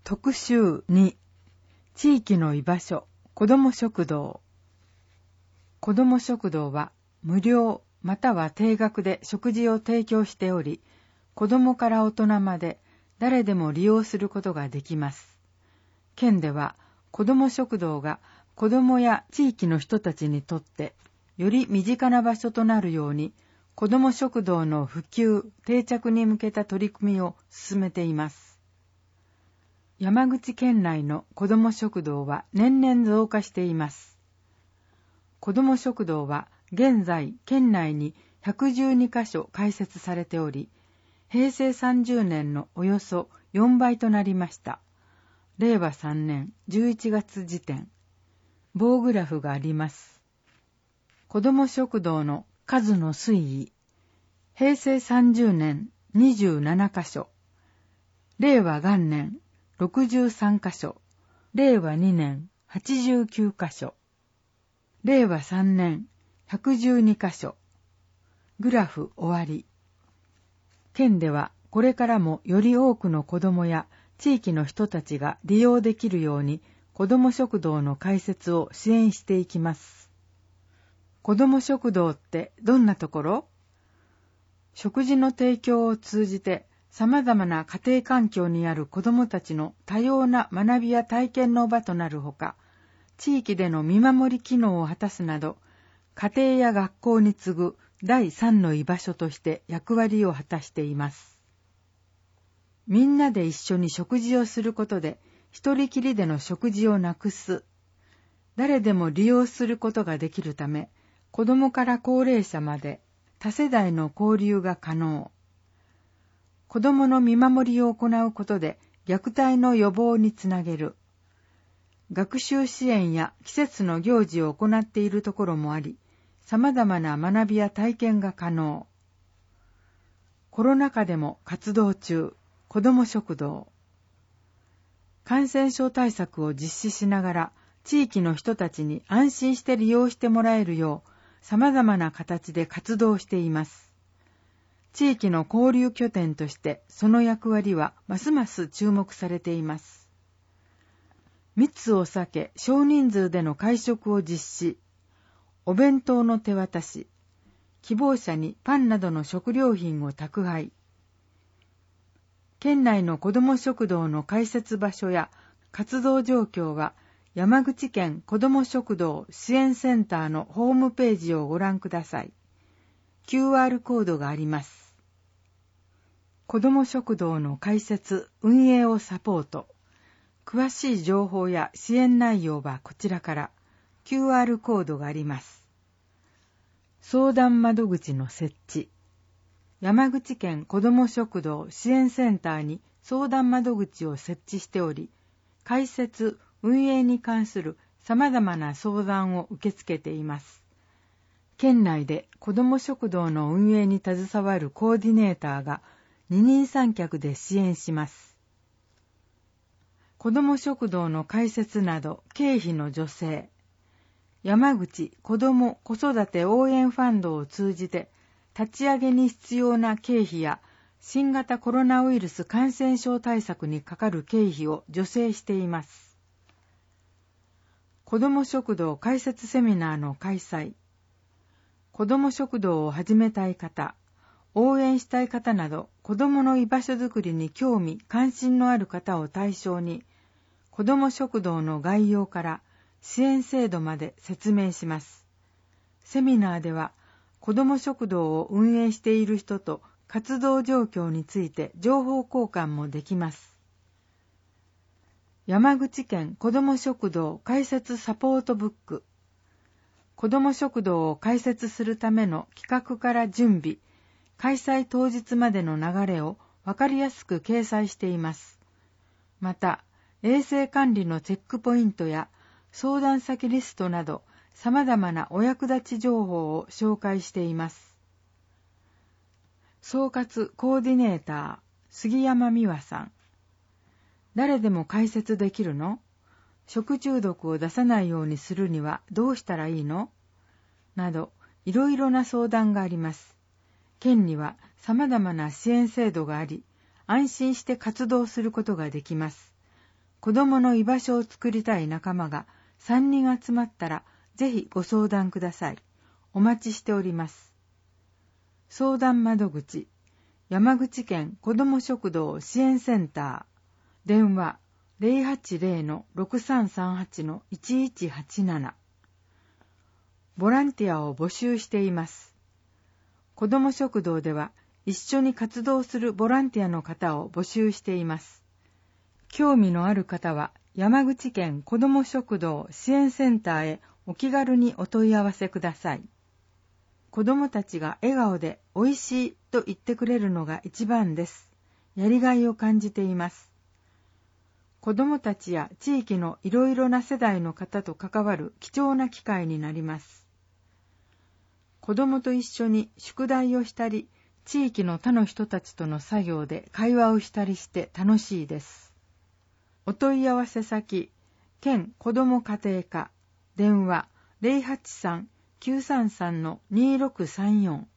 特集2、地域の居場所、子ども食堂。子ども食堂は無料または定額で食事を提供しており、子どもから大人まで誰でも利用することができます。県では子ども食堂が子どもや地域の人たちにとってより身近な場所となるように、子ども食堂の普及・定着に向けた取り組みを進めています。山口県内の子ども食堂は年々増加しています。子ども食堂は現在県内に112カ所開設されており、平成30年のおよそ4倍となりました。令和3年11月時点。棒グラフがあります。子ども食堂の数の推移。平成30年27カ所。令和元年63カ所。令和2年89カ所。令和3年112カ所。グラフ終わり。県ではこれからもより多くの子どもや地域の人たちが利用できるように子ども食堂の開設を支援していきます。子ども食堂ってどんなところ？食事の提供を通じて様々な家庭環境にある子どもたちの多様な学びや体験の場となるほか、地域での見守り機能を果たすなど、家庭や学校に次ぐ第三の居場所として役割を果たしています。みんなで一緒に食事をすることで、一人きりでの食事をなくす。誰でも利用することができるため、子どもから高齢者まで多世代の交流が可能。子どもの見守りを行うことで虐待の予防につなげる。学習支援や季節の行事を行っているところもあり、様々な学びや体験が可能。コロナ禍でも活動中、子ども食堂。感染症対策を実施しながら、地域の人たちに安心して利用してもらえるよう、様々な形で活動しています。地域の交流拠点としてその役割はますます注目されています。密を避け少人数での会食を実施、お弁当の手渡し、希望者にパンなどの食料品を宅配。県内の子ども食堂の開設場所や活動状況は山口県子ども食堂支援センターのホームページをご覧ください。QR コードがあります。子ども食堂の開設・運営をサポート。詳しい情報や支援内容はこちらから。QR コードがあります。相談窓口の設置。山口県子ども食堂支援センターに相談窓口を設置しており、開設・運営に関する様々な相談を受け付けています。県内で子ども食堂の運営に携わるコーディネーターが二人三脚で支援します。子ども食堂の開設など経費の助成、山口子ども子育て応援ファンドを通じて立ち上げに必要な経費や新型コロナウイルス感染症対策にかかる経費を助成しています。子ども食堂開設セミナーの開催、子ども食堂を始めたい方、応援したい方など、子どもの居場所づくりに興味・関心のある方を対象に、子ども食堂の概要から支援制度まで説明します。セミナーでは、子ども食堂を運営している人と活動状況について情報交換もできます。山口県子ども食堂開設サポートブック。子ども食堂を開設するための企画から準備、開催当日までの流れをわかりやすく掲載しています。また、衛生管理のチェックポイントや相談先リストなど様々なお役立ち情報を紹介しています。総括コーディネーター、杉山美和さん。誰でも開設できるの？食中毒を出さないようにするにはどうしたらいいの？など、いろいろな相談があります。県には様々な支援制度があり、安心して活動することができます。 子供の居場所を作りたい仲間が3人集まったら、ぜひご相談ください。お待ちしております。相談窓口、山口県子ども食堂支援センター、電話 080-6338-1187。ボランティアを募集しています。子ども食堂では一緒に活動するボランティアの方を募集しています。興味のある方は山口県子ども食堂支援センターへお気軽にお問い合わせください。子どもたちが笑顔でおいしいと言ってくれるのが一番です。やりがいを感じています。子どもたちや地域のいろいろな世代の方と関わる貴重な機会になります。子どもと一緒に宿題をしたり、地域の他の人たちとの作業で会話をしたりして楽しいです。お問い合わせ先、県子ども家庭課、電話 083-933-2634